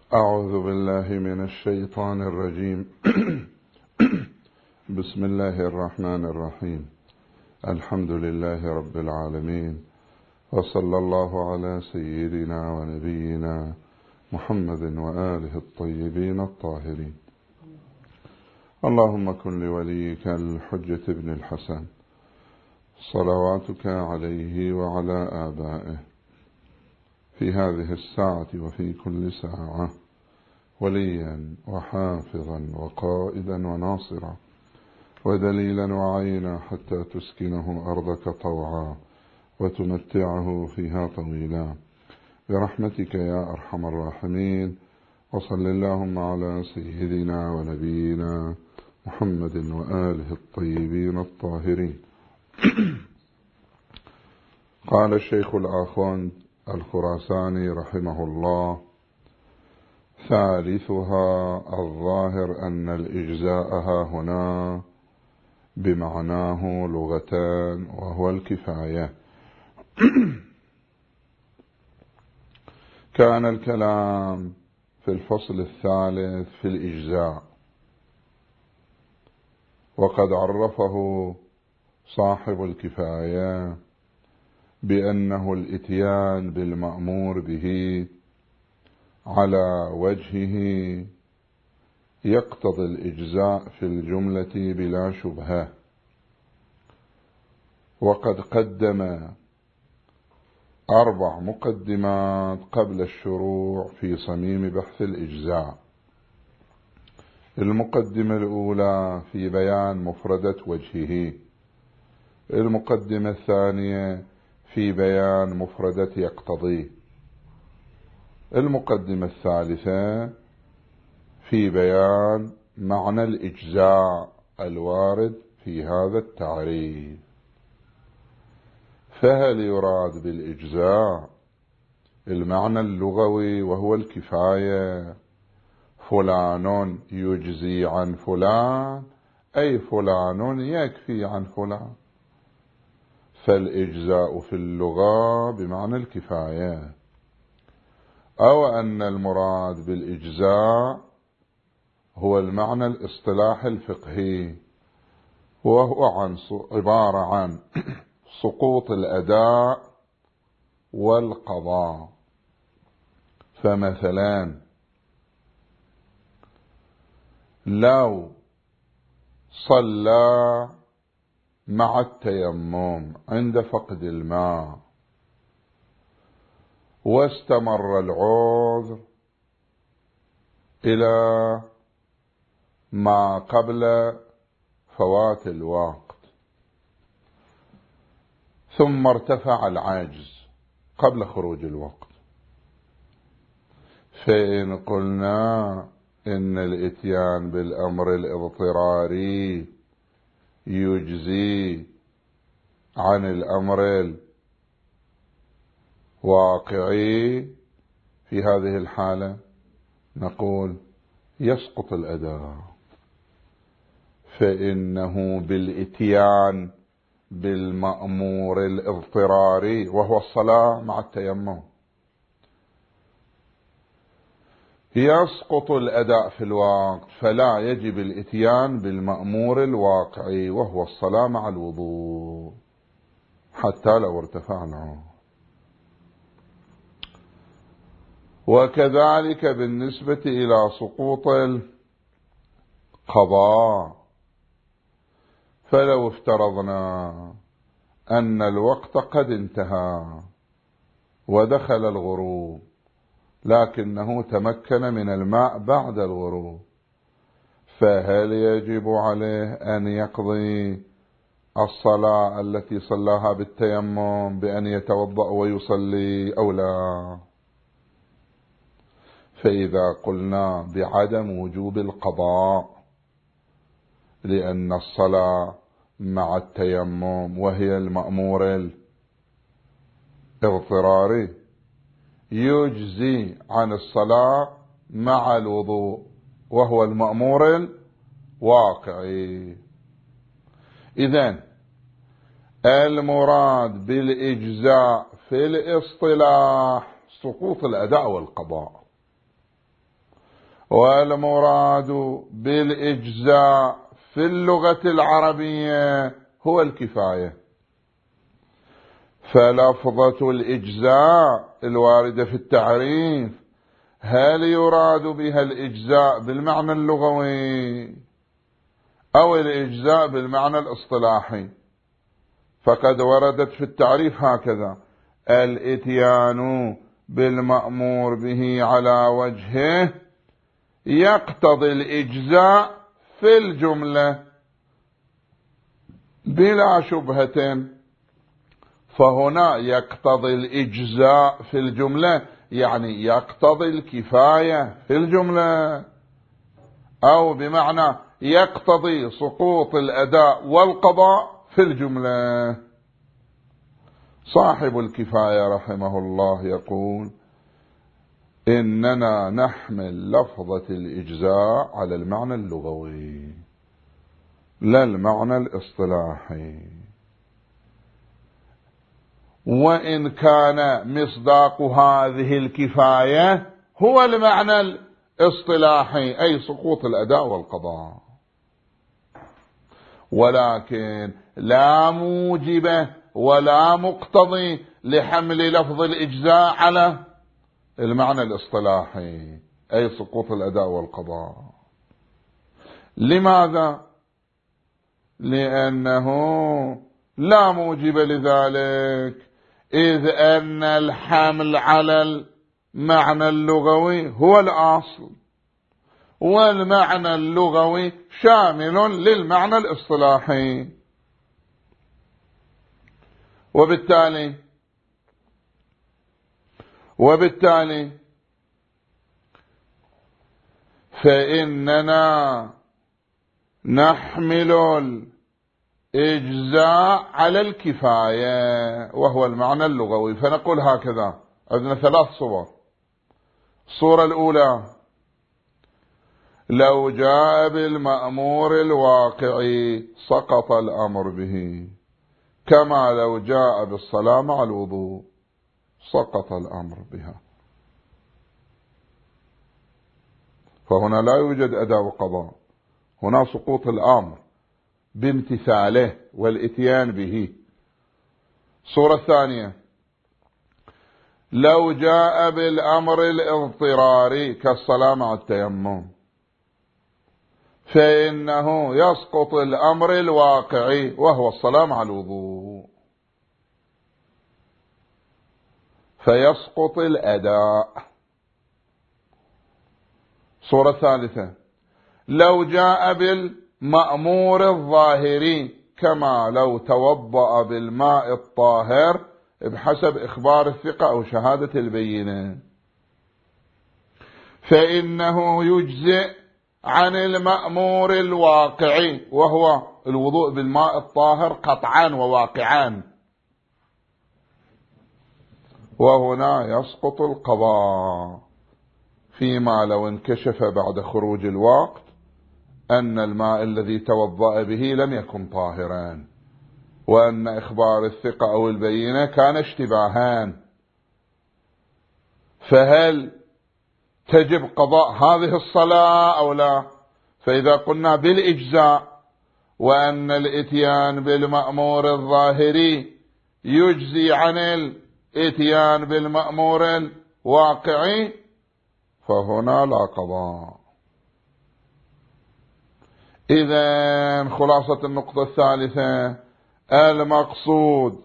أعوذ بالله من الشيطان الرجيم. بسم الله الرحمن الرحيم. الحمد لله رب العالمين، وصلى الله على سيدنا ونبينا محمد وآله الطيبين الطاهرين. اللهم كن لوليك الحجة بن الحسن صلواتك عليه وعلى آبائه في هذه الساعة وفي كل ساعة وليا وحافظا وقائدا وناصرا ودليلا وعينا، حتى تسكنه أرضك طوعا وتمتعه فيها طويلا برحمتك يا أرحم الراحمين. وصل اللهم على سيدنا ونبينا محمد وآله الطيبين الطاهرين. قال الشيخ الآخوند الخراساني رحمه الله: ثالثها الظاهر أن الإجزاء هنا بمعناه لغتان، وهو الكفاية. كان الكلام في الفصل الثالث في الإجزاء، وقد عرفه صاحب الكفاية بأنه الإتيان بالمأمور به على وجهه يقتضي الإجزاء في الجملة بلا شبهة. وقد قدم 4 مقدمات قبل الشروع في صميم بحث الإجزاء. المقدمة الأولى في بيان مفردة وجهه، المقدمة الثانية في بيان مفردة يقتضيه، المقدمة الثالثة في بيان معنى الإجزاء الوارد في هذا التعريف. فهل يراد بالإجزاء المعنى اللغوي وهو الكفاية، فلان يجزي عن فلان، أي فلان يكفي عن فلان، فالإجزاء في اللغة بمعنى الكفاية، أو أن المراد بالإجزاء هو المعنى الاصطلاحي الفقهي، وهو عبارة عن سقوط الأداء والقضاء. فمثلا لو صلى مع التيمم عند فقد الماء واستمر العذر إلى ما قبل فوات الوقت، ثم ارتفع العجز قبل خروج الوقت، فإن قلنا إن الإتيان بالأمر الاضطراري يجزي عن الأمر الواقعي، في هذه الحالة نقول يسقط الأداء، فإنه بالإتيان بالمأمور الاضطراري وهو الصلاة مع التيمم يسقط الأداء في الوقت، فلا يجب الإتيان بالمأمور الواقعي وهو الصلاة مع الوضوء حتى لو ارتفع العذر. وكذلك بالنسبة إلى سقوط القضاء، فلو افترضنا أن الوقت قد انتهى ودخل الغروب، لكنه تمكن من الماء بعد الغروب، فهل يجب عليه أن يقضي الصلاة التي صلاها بالتيمم بأن يتوضأ ويصلي أو لا؟ فإذا قلنا بعدم وجوب القضاء لأن الصلاة مع التيمم وهي المأمور الاضطراري يجزي عن الصلاة مع الوضوء وهو المأمور الواقعي. إذن المراد بالإجزاء في الاصطلاح سقوط الأداء والقضاء، والمراد بالإجزاء في اللغة العربية هو الكفاية. فلفظة الإجزاء الواردة في التعريف هل يراد بها الإجزاء بالمعنى اللغوي أو الإجزاء بالمعنى الاصطلاحي؟ فقد وردت في التعريف هكذا: الإتيان بالمأمور به على وجهه يقتضي الإجزاء في الجملة بلا شبهة. فهنا يقتضي الإجزاء في الجملة يعني يقتضي الكفاية في الجملة، أو بمعنى يقتضي سقوط الأداء والقضاء في الجملة. صاحب الكفاية رحمه الله يقول: إننا نحمل لفظة الإجزاء على المعنى اللغوي لا المعنى الاصطلاحي، وإن كان مصداق هذه الكفاية هو المعنى الاصطلاحي أي سقوط الأداء والقضاء، ولكن لا موجب ولا مقتضي لحمل لفظ الإجزاء على المعنى الاصطلاحي أي سقوط الأداء والقضاء. لماذا؟ لأنه لا موجب لذلك، إذ أن الحمل على المعنى اللغوي هو الأصل، والمعنى اللغوي شامل للمعنى الاصطلاحي. وبالتالي فإننا نحمل الإجزاء على الكفاية وهو المعنى اللغوي. فنقول هكذا: عندنا 3 صور. الصورة الأولى: لو جاء بالمأمور الواقعي سقط الأمر به، كما لو جاء بالصلاة مع الوضوء سقط الأمر بها. فهنا لا يوجد أداء وقضاء، هنا سقوط الأمر بامتثاله والإتيان به. الصورة الثانية: لو جاء بالأمر الاضطراري كالصلاة مع التيمم، فإنه يسقط الأمر الواقعي وهو الصلاة مع الوضوء، فيسقط الأداء. صورة ثالثة: لو جاء بالمأمور الظاهري كما لو توضأ بالماء الطاهر بحسب إخبار الثقة أو شهادة البينة، فإنه يجزئ عن المأمور الواقعي وهو الوضوء بالماء الطاهر قطعا وواقعا، وهنا يسقط القضاء فيما لو انكشف بعد خروج الوقت أن الماء الذي توضأ به لم يكن طاهرا، وأن إخبار الثقة أو البينة كان اشتباهان، فهل تجب قضاء هذه الصلاة أو لا؟ فإذا قلنا بالإجزاء وأن الإتيان بالمأمور الظاهري يجزي عن الإتيان بالمأمور الواقعي فهنا لا قضاء. إذن خلاصة النقطة الثالثة: المقصود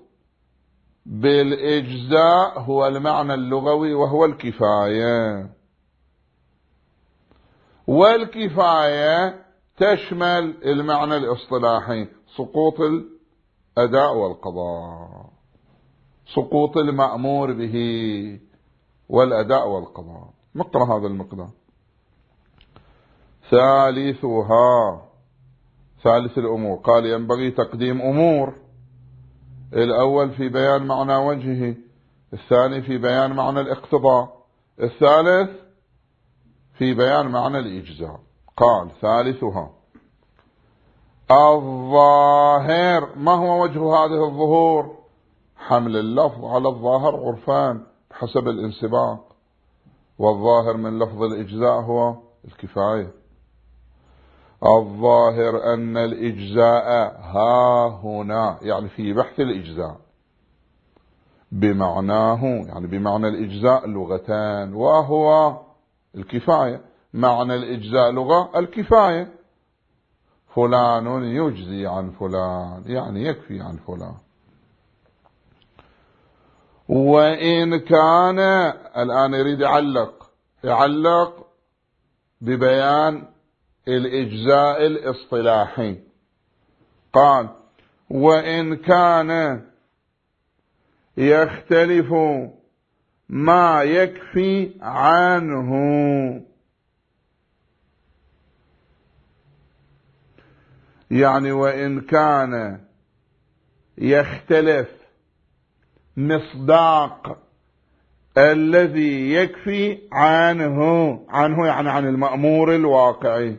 بالإجزاء هو المعنى اللغوي وهو الكفاية، والكفاية تشمل المعنى الاصطلاحي سقوط الأداء والقضاء، سقوط المأمور به والأداء والقضاء. نقرأ هذا المقدار. ثالث الأمور، قال: ينبغي تقديم أمور: الأول في بيان معنى وجهه، الثاني في بيان معنى الاقتضاء، الثالث في بيان معنى الإجزاء. قال: ثالثها الظاهر. ما هو وجه هذه الظهور؟ حمل اللفظ على الظاهر عرفان بحسب الانسباق، والظاهر من لفظ الإجزاء هو الكفاية. الظاهر أن الإجزاء ها هنا يعني في بحث الإجزاء بمعناه، يعني بمعنى الإجزاء لغتان وهو الكفاية. معنى الإجزاء لغة الكفاية، فلان يجزي عن فلان يعني يكفي عن فلان. وإن كان، الآن يريد يعلق ببيان الإجزاء الاصطلاحي. قال: وإن كان يختلف ما يكفي عنه، يعني وإن كان يختلف مصداق الذي يكفي عنه يعني عن المأمور الواقعي.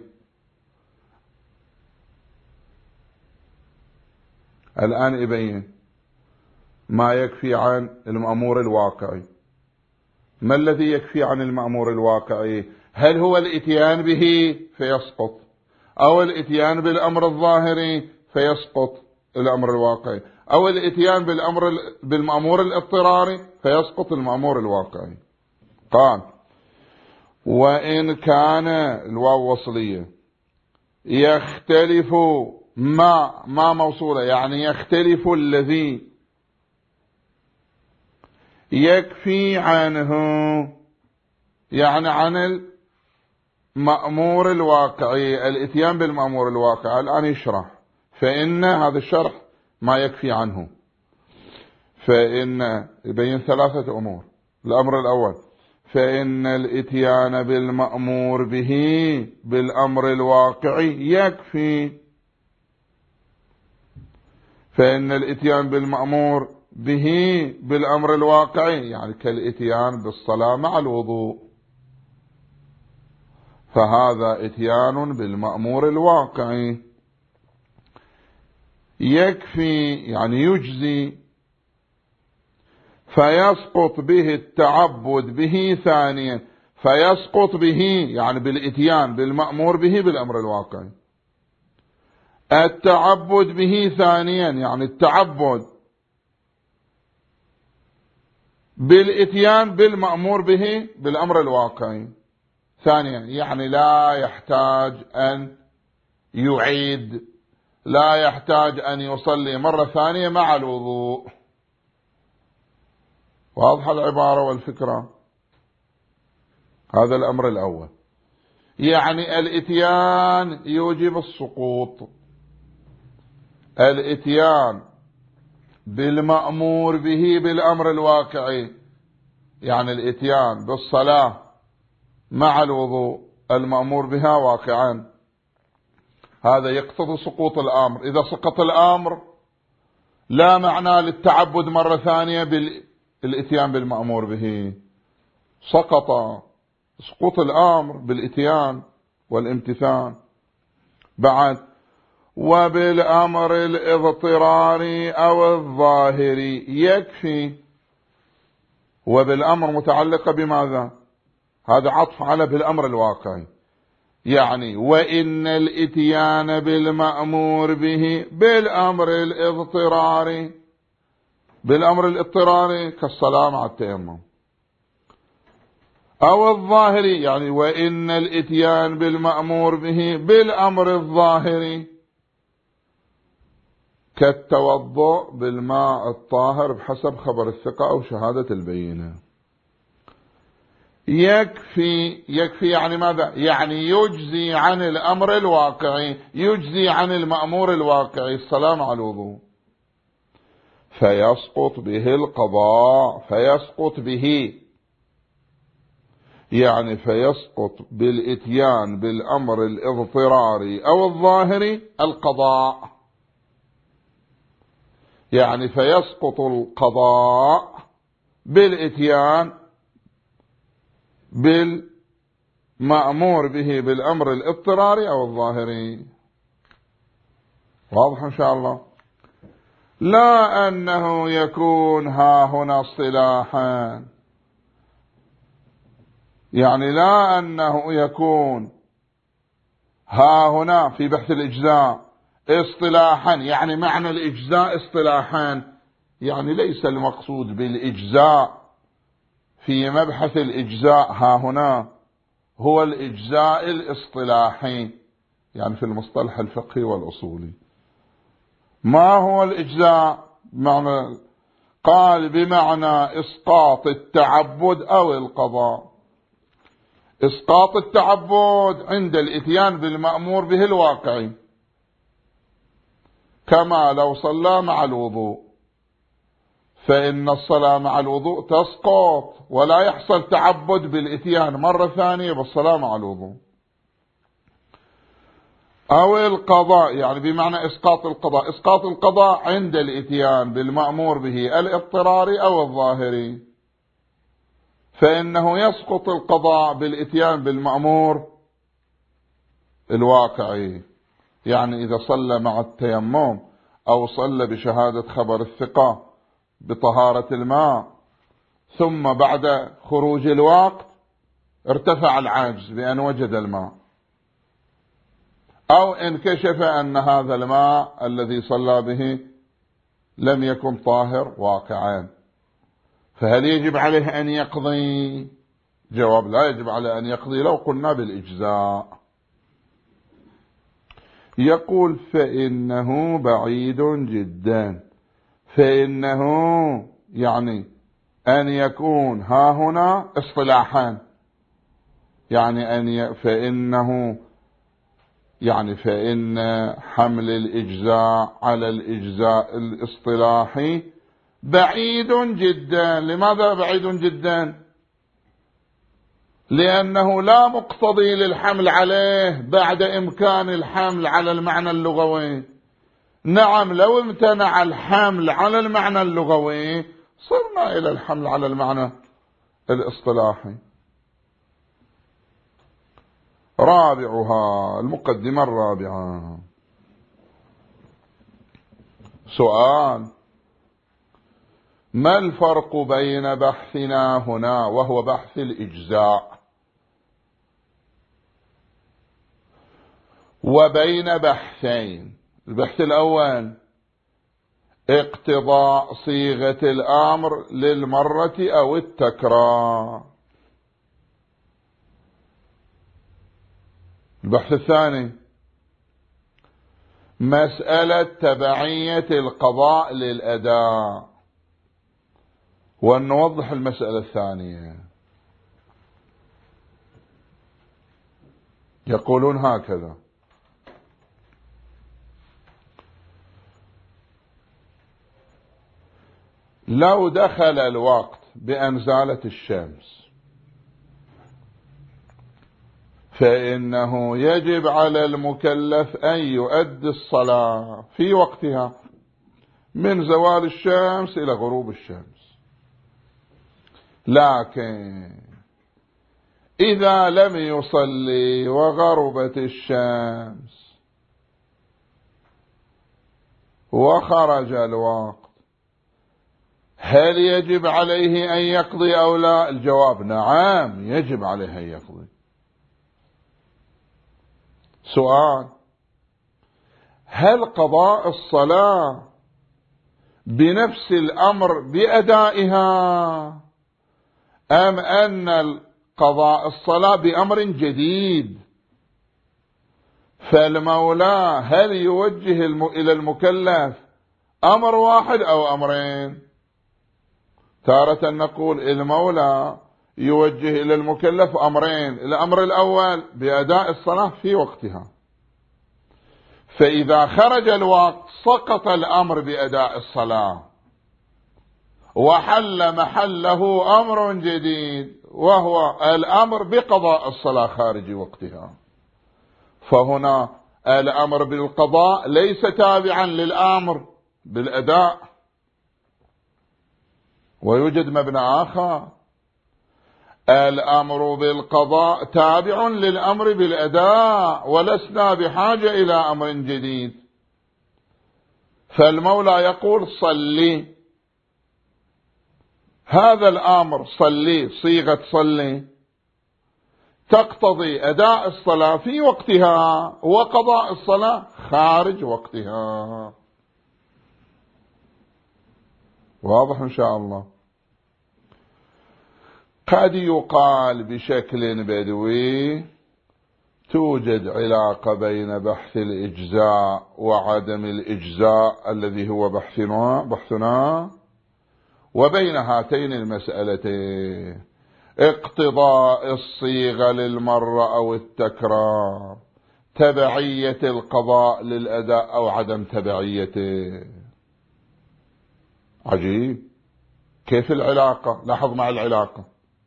الآن يبين ما يكفي عن المأمور الواقعي. ما الذي يكفي عن المأمور الواقعي؟ هل هو الاتيان به فيسقط، أو الاتيان بالأمر الظاهري فيسقط الأمر الواقعي، أو الاتيان بالمأمور الاضطراري فيسقط المأمور الواقعي؟ قال: وإن كان الواو وصلية يختلف ما موصولة، يعني يختلف الذي يكفي عنه، يعني عن المأمور الواقعي، الاتيان بالمأمور الواقعي. الآن يشرح، فإن هذا الشرح ما يكفي عنه. فإن يبين ثلاثة أمور. الأمر الأول: فإن الاتيان بالمأمور به بالأمر الواقعي يكفي. فإن الاتيان بالمأمور به بالأمر الواقعي يعني كالاتيان بالصلاة مع الوضوء، فهذا اتيان بالمأمور الواقعي يكفي يعني يجزي. فيسقط به التعبد به ثانيا، فيسقط به يعني بالاتيان بالمأمور به بالأمر الواقعي. التعبد به ثانيا يعني التعبد بالاتيان بالمأمور به بالأمر الواقعي ثانيا، يعني لا يحتاج أن يعيد، لا يحتاج أن يصلي مرة ثانية مع الوضوء. واضحة العبارة والفكرة؟ هذا الأمر الأول، يعني الاتيان يوجب السقوط. الاتيان بالمأمور به بالأمر الواقعي يعني الاتيان بالصلاة مع الوضوء المأمور بها واقعا، هذا يقتضي سقوط الأمر. إذا سقط الأمر لا معنى للتعبد مرة ثانية بالاتيان بالمأمور به، سقط سقوط الأمر بالاتيان والامتثال. بعد: وبالأمر الاضطراري أو الظاهري يكفي. وبالأمر متعلقة بماذا؟ هذا عطف على بالأمر الواقعي، يعني وإن الاتيان بالمأمور به بالأمر الاضطراري، بالأمر الاضطراري كالصلاة مع التيمم، أو الظاهري يعني وإن الاتيان بالمأمور به بالأمر الظاهري كالتوضؤ بالماء الطاهر بحسب خبر الثقة أو شهادة البينة. يكفي يعني ماذا؟ يعني يجزي عن الأمر الواقعي، يجزي عن المأمور الواقعي الصلاة مع الوضوء. فيسقط به القضاء، فيسقط به يعني فيسقط بالاتيان بالأمر الاضطراري أو الظاهري القضاء، يعني فيسقط القضاء بالاتيان بالمأمور به بالأمر الاضطراري أو الظاهري. واضح إن شاء الله؟ لا أنه يكون ها هنا اصطلاحا، يعني لا أنه يكون ها هنا في بحث الإجزاء اصطلاحا، يعني معنى الإجزاء اصطلاحا، يعني ليس المقصود بالإجزاء في مبحث الإجزاء ها هنا هو الإجزاء الاصطلاحي، يعني في المصطلح الفقهي والأصولي. ما هو الإجزاء؟ معنى قال بمعنى إسقاط التعبد أو القضاء. إسقاط التعبد عند الإتيان بالمأمور به الواقعي، كما لو صلى مع الوضوء، فإن الصلاة مع الوضوء تسقط ولا يحصل تعبد بالإتيان مرة ثانية بالصلاة مع الوضوء. أو القضاء، يعني بمعنى إسقاط القضاء. إسقاط القضاء عند الإتيان بالمأمور به الاضطراري أو الظاهري، فإنه يسقط القضاء بالإتيان بالمأمور الواقعي. يعني إذا صلى مع التيمم أو صلى بشهادة خبر الثقة بطهارة الماء، ثم بعد خروج الوقت ارتفع العجز بأن وجد الماء، أو انكشف أن هذا الماء الذي صلى به لم يكن طاهر واقعا، فهل يجب عليه أن يقضي؟ جواب: لا يجب عليه أن يقضي لو قلنا بالإجزاء. يقول: فإنه بعيد جدا. فإنه يعني أن يكون ها هنا اصطلاحا، يعني فإنه يعني فإن حمل الإجزاء على الإجزاء الاصطلاحي بعيد جدا. لماذا بعيد جدا؟ لأنه لا مقتضي للحمل عليه بعد إمكان الحمل على المعنى اللغوي. نعم، لو امتنع الحمل على المعنى اللغوي صرنا إلى الحمل على المعنى الاصطلاحي. رابعها، المقدمة الرابعة. سؤال: ما الفرق بين بحثنا هنا وهو بحث الإجزاء وبين بحثين؟ البحث الأول اقتضاء صيغة الأمر للمرة أو التكرار. البحث الثاني مسألة تبعية القضاء للأداء. ونوضح المسألة الثانية. يقولون هكذا: لو دخل الوقت بأن زالت الشمس فإنه يجب على المكلف أن يؤدي الصلاة في وقتها من زوال الشمس إلى غروب الشمس. لكن إذا لم يصلي وغربت الشمس وخرج الوقت، هل يجب عليه أن يقضي أو لا؟ الجواب: نعم، يجب عليه أن يقضي. سؤال: هل قضاء الصلاة بنفس الأمر بأدائها، أم أن قضاء الصلاة بأمر جديد؟ فالمولى هل يوجه إلى المكلف أمر واحد أو أمرين؟ تارة نقول المولى يوجه إلى المكلف أمرين: الأمر الأول بأداء الصلاة في وقتها، فإذا خرج الوقت سقط الأمر بأداء الصلاة وحل محله أمر جديد وهو الأمر بقضاء الصلاة خارج وقتها. فهنا الأمر بالقضاء ليس تابعا للأمر بالأداء. ويوجد مبنى آخر: الأمر بالقضاء تابع للأمر بالأداء، ولسنا بحاجة إلى أمر جديد. فالمولى يقول: صلي، هذا الأمر صلي، صيغة صلي تقتضي أداء الصلاة في وقتها وقضاء الصلاة خارج وقتها. واضح إن شاء الله. قد يقال بشكل بدوي توجد علاقة بين بحث الإجزاء وعدم الإجزاء الذي هو بحثنا وبين هاتين المسألتين: اقتضاء الصيغة للمرة أو التكرار، تبعية القضاء للأداء أو عدم تبعيته. عجيب، كيف العلاقة؟ لاحظ مع العلاقة.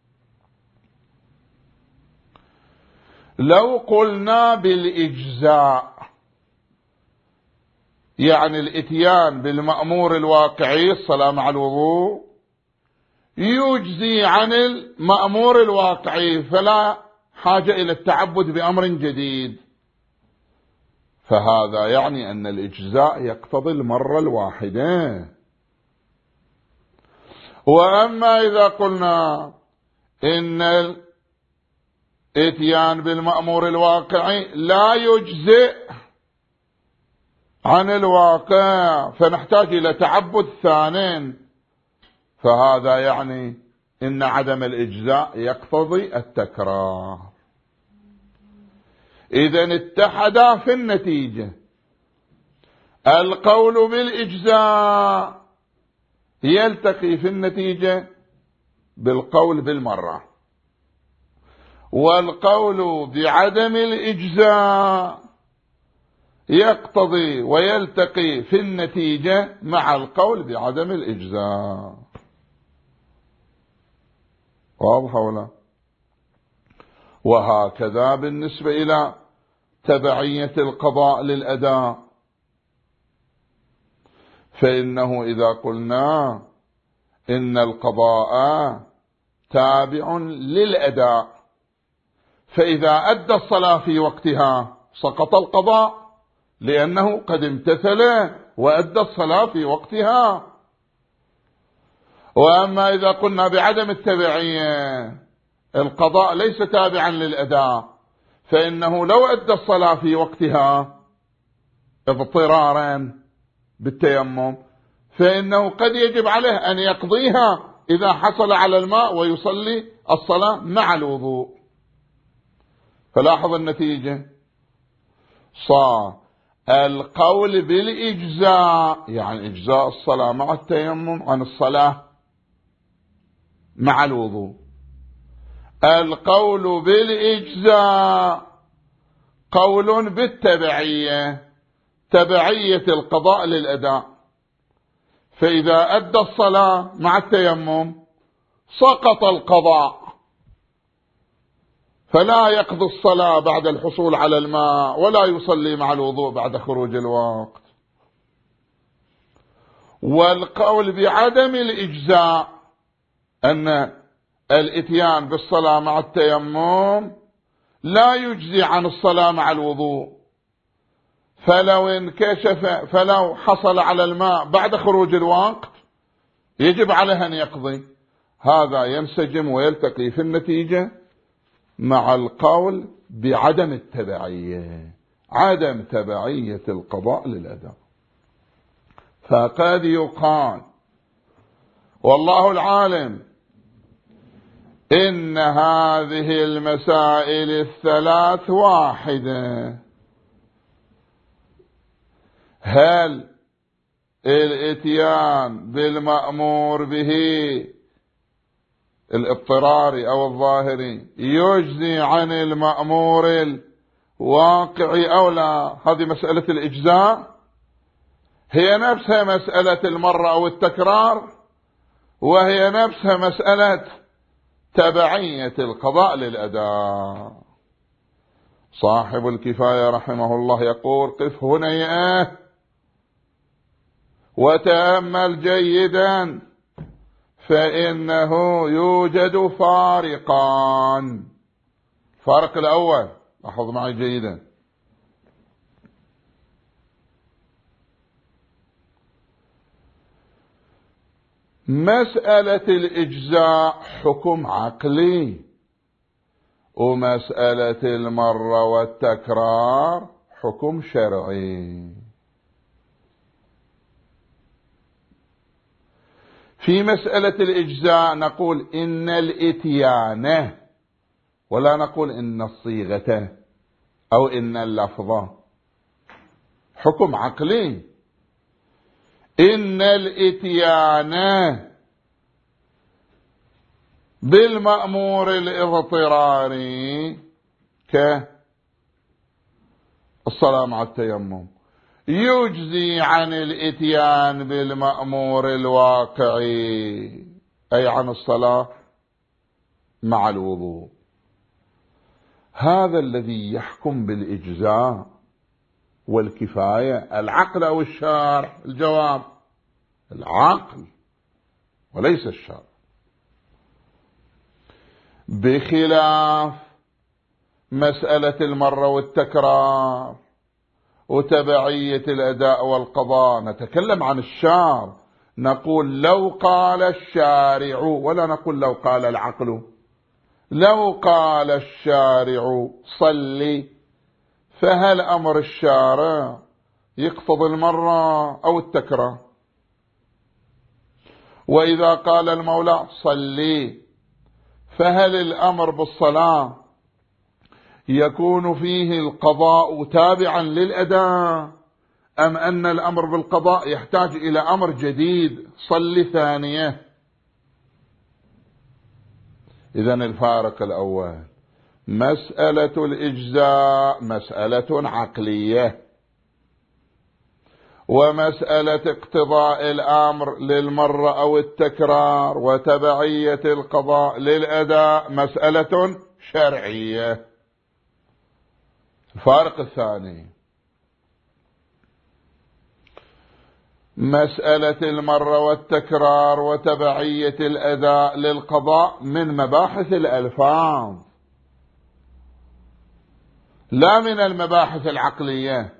لو قلنا بالإجزاء يعني الإتيان بالمأمور الواقعي، الصلاة مع الوضوء، يجزي عن المأمور الواقعي، فلا حاجة إلى التعبد بأمر جديد، فهذا يعني أن الإجزاء يقتضي المرة الواحدة. وأما إذا قلنا إن الإتيان بالمأمور الواقعي لا يجزئ عن الواقع فنحتاج إلى تعبد ثانٍ، فهذا يعني إن عدم الإجزاء يقتضي التكرار. إذن اتحدا في النتيجة. القول بالإجزاء يلتقي في النتيجة بالقول بالمرة، والقول بعدم الإجزاء يقتضي ويلتقي في النتيجة مع القول بعدم الإجزاء. واضح ولا؟ وهكذا بالنسبة إلى تبعية القضاء للأداء، فإنه إذا قلنا إن القضاء تابع للأداء، فإذا أدى الصلاة في وقتها سقط القضاء لأنه قد امتثل وأدى الصلاة في وقتها. وأما إذا قلنا بعدم التبعية، القضاء ليس تابعا للأداء، فإنه لو أدى الصلاة في وقتها اضطرارا بالتيمم فإنه قد يجب عليه أن يقضيها إذا حصل على الماء ويصلي الصلاة مع الوضوء. فلاحظ النتيجة، صار القول بالإجزاء يعني إجزاء الصلاة مع التيمم عن الصلاة مع الوضوء. القول بالإجزاء قول بالتبعية، تبعية القضاء للأداء، فإذا أدى الصلاة مع التيمم سقط القضاء، فلا يقضي الصلاة بعد الحصول على الماء ولا يصلي مع الوضوء بعد خروج الوقت. والقول بعدم الإجزاء أن الإتيان بالصلاة مع التيمم لا يجزي عن الصلاة مع الوضوء، فلو حصل على الماء بعد خروج الوقت يجب عليه أن يقضي. هذا ينسجم ويلتقي في النتيجة مع القول بعدم التبعية، عدم تبعية القضاء للأداء. فقد يقال والله العالم إن هذه المسائل الثلاث واحدة. هل الاتيان بالمأمور به الاضطراري أو الظاهري يجزي عن المأمور الواقعي أو لا؟ هذه مسألة الإجزاء هي نفسها مسألة المرة أو التكرار، وهي نفسها مسألة تبعية القضاء للأداء. صاحب الكفاية رحمه الله يقول: قف هنا وتأمل جيدا، فإنه يوجد فارقان. الفارق الأول، لاحظ معي جيدا، مسألة الإجزاء حكم عقلي، ومسألة المرة والتكرار حكم شرعي. في مسألة الإجزاء نقول إن الإتيان، ولا نقول إن الصيغة أو إن اللفظة، حكم عقلي. إن الإتيان بالمأمور الاضطراري كالصلاة مع التيمم يجزي عن الإتيان بالمأمور الواقعي، أي عن الصلاة مع الوضوء. هذا الذي يحكم بالإجزاء والكفاية، العقل أو الشارع؟ الجواب العقل وليس الشارع، بخلاف مسألة المرة والتكرار وتبعية الأداء والقضاء. نتكلم عن الشارع، نقول لو قال الشارع، ولا نقول لو قال العقل. لو قال الشارع صلي، فهل أمر الشارع يقتضي المرة أو التكرار؟ وإذا قال المولى صلي، فهل الأمر بالصلاة يكون فيه القضاء تابعا للأداء، أم أن الأمر بالقضاء يحتاج إلى أمر جديد صل ثانية؟ إذن الفارق الأول، مسألة الإجزاء مسألة عقلية، ومسألة اقتضاء الأمر للمرة أو التكرار وتبعية القضاء للأداء مسألة شرعية. الفارق الثاني، مسألة المرة والتكرار وتبعية الأداء للقضاء من مباحث الألفاظ لا من المباحث العقلية.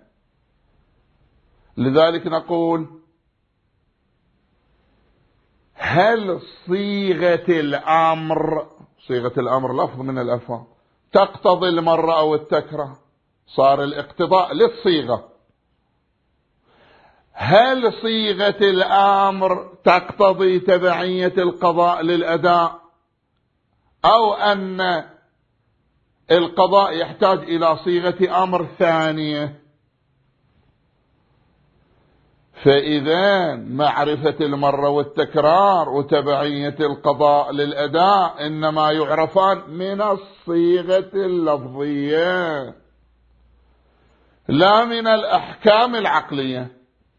لذلك نقول هل صيغة الأمر، صيغة الأمر لفظ من الألفاظ، تقتضي المرة أو التكرار؟ صار الاقتضاء للصيغة. هل صيغة الأمر تقتضي تبعية القضاء للأداء، أو أن القضاء يحتاج إلى صيغة أمر ثانية؟ فإذا معرفة المرة والتكرار وتبعية القضاء للأداء إنما يعرفان من الصيغة اللفظية لا من الأحكام العقلية.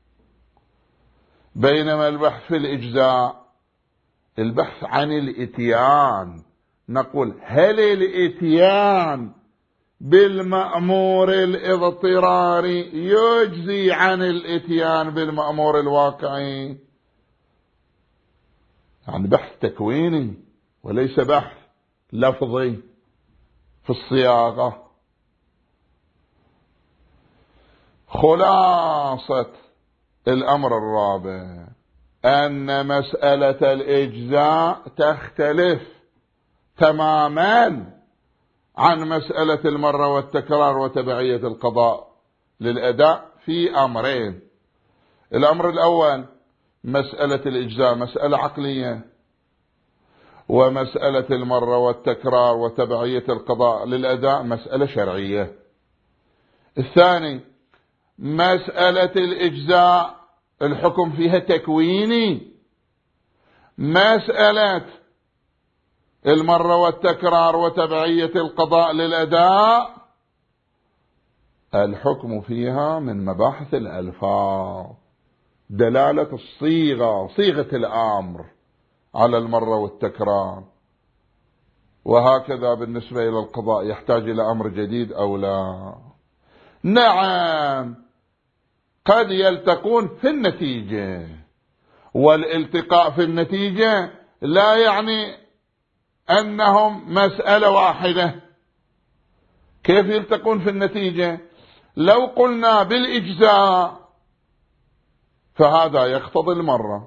بينما البحث في الإجزاء البحث عن الإتيان، نقول هل الإتيان بالمأمور الاضطراري يجزي عن الإتيان بالمأمور الواقعي؟ يعني بحث تكويني وليس بحث لفظي في الصياغة. خلاصة الأمر الرابع أن مسألة الإجزاء تختلف تماما عن مسألة المرة والتكرار وتبعية القضاء للأداء في أمرين. الأمر الأول مسألة الإجزاء مسألة عقلية، ومسألة المرة والتكرار وتبعية القضاء للأداء مسألة شرعية. الثاني مسألة الإجزاء الحكم فيها تكويني، مسألة المرة والتكرار وتبعية القضاء للأداء الحكم فيها من مباحث الألفاظ، دلالة الصيغة، صيغة الأمر على المرة والتكرار. وهكذا بالنسبة إلى القضاء يحتاج إلى أمر جديد أو لا؟ نعم، قد يلتقون في النتيجة، والالتقاء في النتيجة لا يعني أنهم مسألة واحدة. كيف يلتقون في النتيجة؟ لو قلنا بالإجزاء فهذا يقتضي المرة،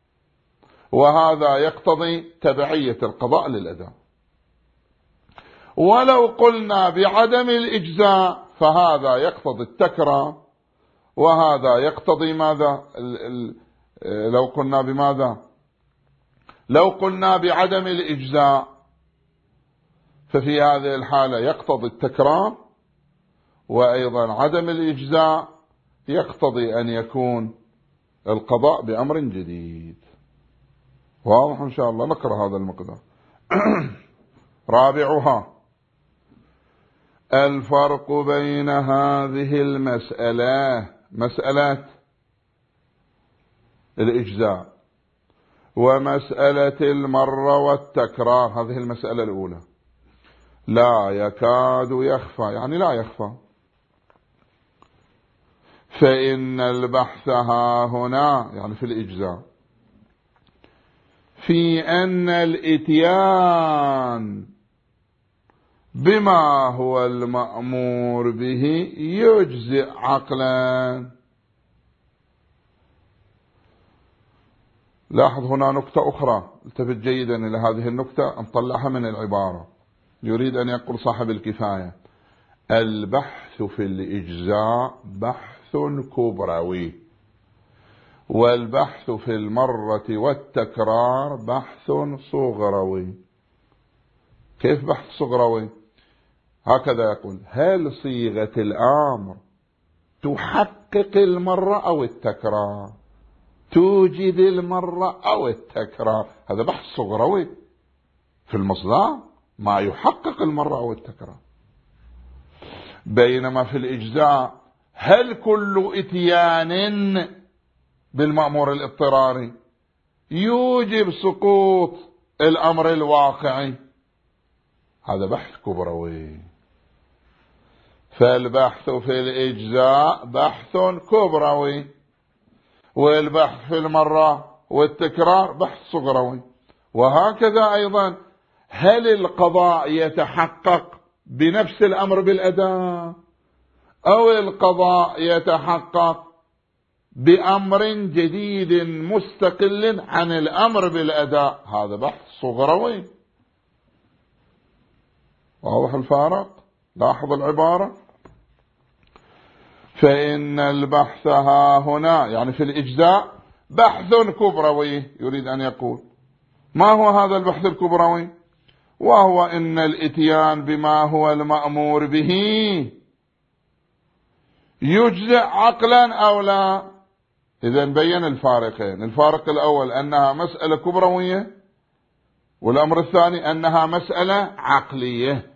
وهذا يقتضي تبعية القضاء للأداء، ولو قلنا بعدم الإجزاء فهذا يقتضي التكرار، وهذا يقتضي ماذا؟ لو قلنا بماذا؟ لو قلنا بعدم الإجزاء ففي هذه الحالة يقتضي التكرار، وأيضا عدم الإجزاء يقتضي أن يكون القضاء بأمر جديد. واضح إن شاء الله؟ نقرأ هذا المقدار. رابعها الفرق بين هذه المسألة، مسألة الإجزاء، ومسألة المرة والتكرار. هذه المسألة الأولى لا يكاد يخفى، يعني لا يخفى. فإن البحث ها هنا يعني في الإجزاء في أن الإتيان بما هو المأمور به يجزئ عقلا. لاحظ هنا نكتة أخرى، التفت جيدا إلى هذه النكتة، نطلعها من العبارة. يريد أن يقول صاحب الكفاية البحث في الإجزاء بحث كبروي، والبحث في المرة والتكرار بحث صغروي. كيف بحث صغروي؟ هكذا يقول: هل صيغة الأمر تحقق المرة أو التكرار؟ توجد المرة أو التكرار؟ هذا بحث صغروي في المصدر، ما يحقق المرة أو التكرار. بينما في الإجزاء هل كل إتيان بالمأمور الاضطراري يوجب سقوط الأمر الواقعي؟ هذا بحث كبروي. فالبحث في الإجزاء بحث كبروي، والبحث في المرة والتكرار بحث صغروي. وهكذا أيضا هل القضاء يتحقق بنفس الأمر بالأداء، أو القضاء يتحقق بأمر جديد مستقل عن الأمر بالأداء؟ هذا بحث صغروي. واضح الفارق؟ لاحظ العبارة: فإن البحث ها هنا يعني في الإجزاء بحث كبروي. يريد أن يقول ما هو هذا البحث الكبروي؟ وهو إن الإتيان بما هو المأمور به يجزئ عقلا أو لا. إذن بين الفارقين: الفارق الأول أنها مسألة كبروية، والأمر الثاني أنها مسألة عقلية.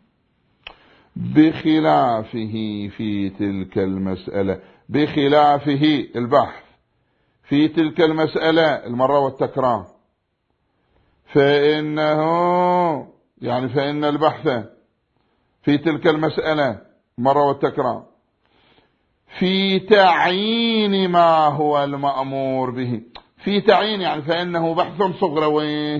بخلافه في تلك المسألة، بخلافه البحث في تلك المسألة المرة والتكرار، فإنه يعني فإن البحث في تلك المسألة مرة والتكرار في تعيين ما هو المأمور به. في تعيين يعني فإنه بحث صغروي.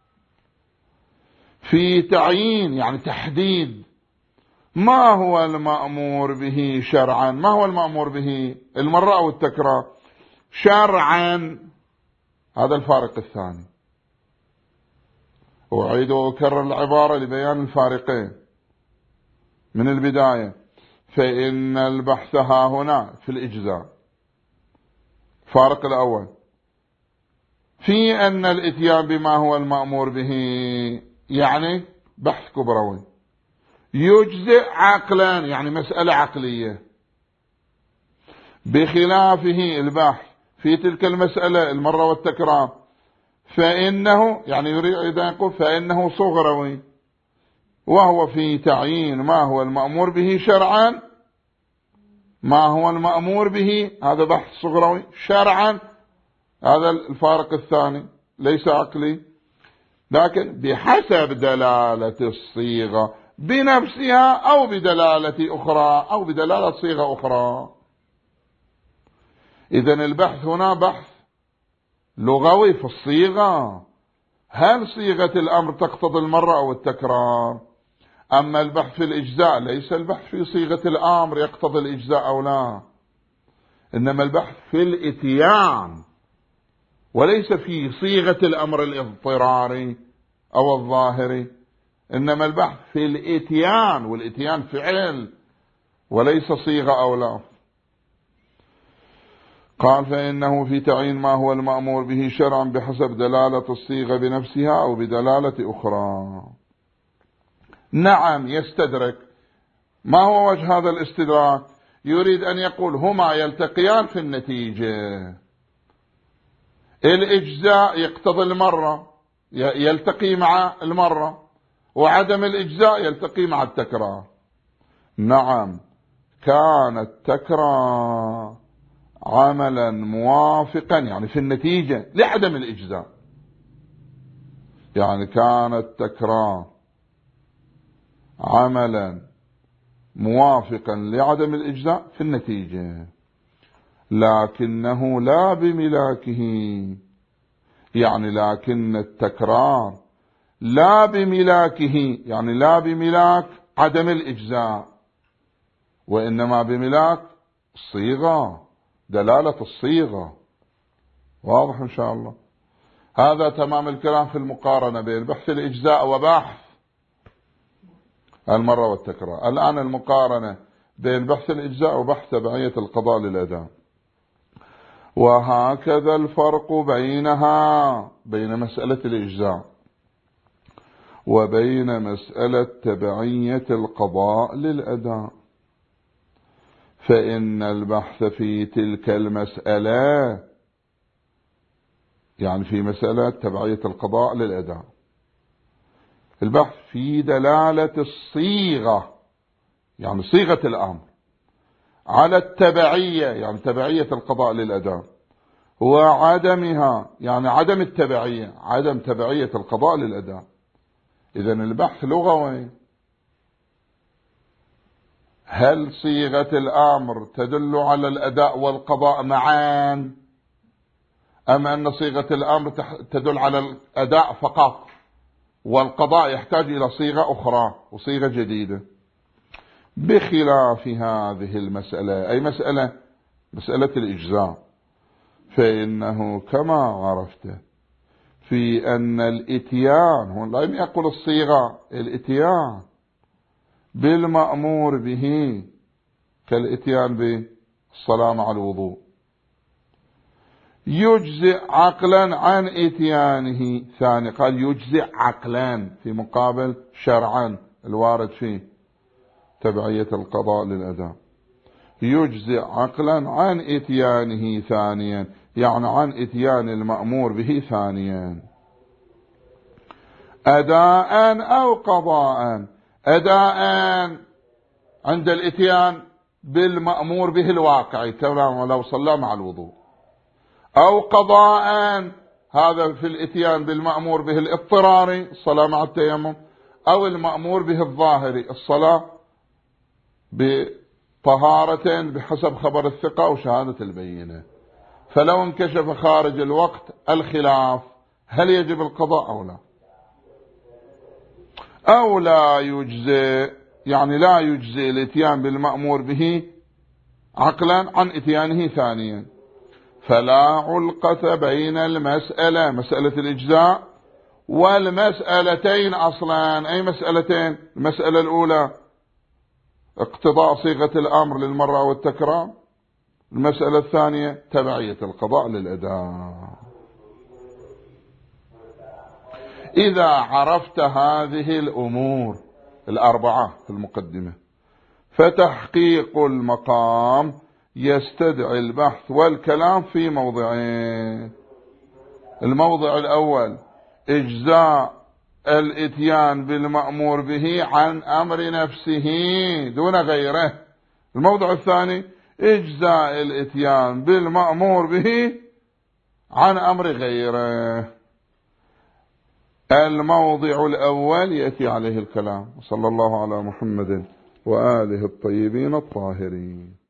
في تعيين يعني تحديد ما هو المأمور به شرعا. ما هو المأمور به؟ المرة أو التكرار؟ شرعا. هذا الفارق الثاني. أعيد وأكرر العبارة لبيان الفارقين من البداية: فإن البحث ها هنا في الإجزاء، فارق الأول في أن الإتيان بما هو المأمور به يعني بحث كبروي، يجزئ عقلا يعني مسألة عقلية. بخلافه البحث في تلك المسألة المرة والتكرار فإنه يعني يريد أن يقول فإنه صغروي، وهو في تعيين ما هو المأمور به شرعا. ما هو المأمور به هذا بحث صغروي، شرعا هذا الفارق الثاني ليس عقلي، لكن بحسب دلالة الصيغة بنفسها أو بدلالة أخرى أو بدلالة صيغة أخرى. إذن البحث هنا بحث لغوي في الصيغة، هل صيغة الأمر تقتضي المرة أو التكرار؟ أما البحث في الإجزاء ليس البحث في صيغة الأمر يقتضي الإجزاء أو لا، إنما البحث في الإتيان وليس في صيغة الأمر الاضطراري أو الظاهري. إنما البحث في الإتيان، والإتيان فعل وليس صيغة أو لفظ. قال فإنه في تعيين ما هو المأمور به شرعا بحسب دلالة الصيغة بنفسها أو بدلالة أخرى. نعم يستدرك. ما هو وجه هذا الاستدراك؟ يريد أن يقول هما يلتقيان في النتيجة. الإجزاء يقتضي المرة، يلتقي مع المرة، وعدم الإجزاء يلتقي مع التكرار. نعم كان التكرار عملا موافقا يعني في النتيجة لعدم الإجزاء، يعني كان التكرار عملا موافقا لعدم الإجزاء في النتيجة، لكنه لا بملاكه، يعني لكن التكرار لا بملاكه يعني لا بملاك عدم الإجزاء، وإنما بملاك الصيغة، دلالة الصيغة. واضح إن شاء الله؟ هذا تمام الكلام في المقارنة بين بحث الإجزاء وبحث المرة والتكرار. الآن المقارنة بين بحث الإجزاء وبحث تبعية القضاء للأداء. وهكذا الفرق بينها، بين مسألة الإجزاء وبين مسألة تبعية القضاء للأداء، فإن البحث في تلك المسألة يعني في مسألة تبعية القضاء للأداء، البحث في دلالة الصيغة يعني صيغة الأمر على التبعية يعني تبعية القضاء للأداء، وعدمها يعني عدم التبعية عدم تبعية القضاء للأداء. إذن البحث لغوي. هل صيغة الأمر تدل على الأداء والقضاء معا، أم أن صيغة الأمر تدل على الأداء فقط والقضاء يحتاج إلى صيغة أخرى وصيغة جديدة؟ بخلاف هذه المسألة، أي مسألة الإجزاء، فإنه كما عرفت في أن الإتيان، هو لم يقل الصيغة، الإتيان بالمأمور به كالإتيان بالصلاة مع الوضوء يجزئ عقلا عن إتيانه ثاني. قال يجزئ عقلا في مقابل شرعا الوارد فيه تبعية القضاء للأداء. يجزئ عقلا عن إتيانه ثانيا يعني عن إتيان المأمور به ثانيا، أداء أو قضاء. أداء عند الإتيان بالمأمور به الواقعي كما لو صلى مع الوضوء، أو قضاء هذا في الإتيان بالمأمور به الاضطراري الصلاة مع التيمم، أو المأمور به الظاهري الصلاة بطهارة بحسب خبر الثقة وشهادة البينة. فلو انكشف خارج الوقت الخلاف هل يجب القضاء أو لا، أو لا يجزئ، يعني لا يجزئ الاتيان بالمأمور به عقلا عن اتيانه ثانيا. فلا علقة بين المسألة، مسألة الإجزاء، والمسألتين أصلا. أي مسألتين؟ المسألة الأولى اقتضاء صيغة الأمر للمرة والتكرار، المسألة الثانية تبعية القضاء للأداء. إذا عرفت هذه الأمور الأربعة في المقدمة فتحقيق المقام يستدعي البحث والكلام في موضعين. الموضع الأول إجزاء الإتيان بالمأمور به عن أمر نفسه دون غيره. الموضع الثاني إجزاء الإتيان بالمأمور به عن أمر غيره. الموضع الأول يأتي عليه الكلام. صلى الله على محمد وآله الطيبين الطاهرين.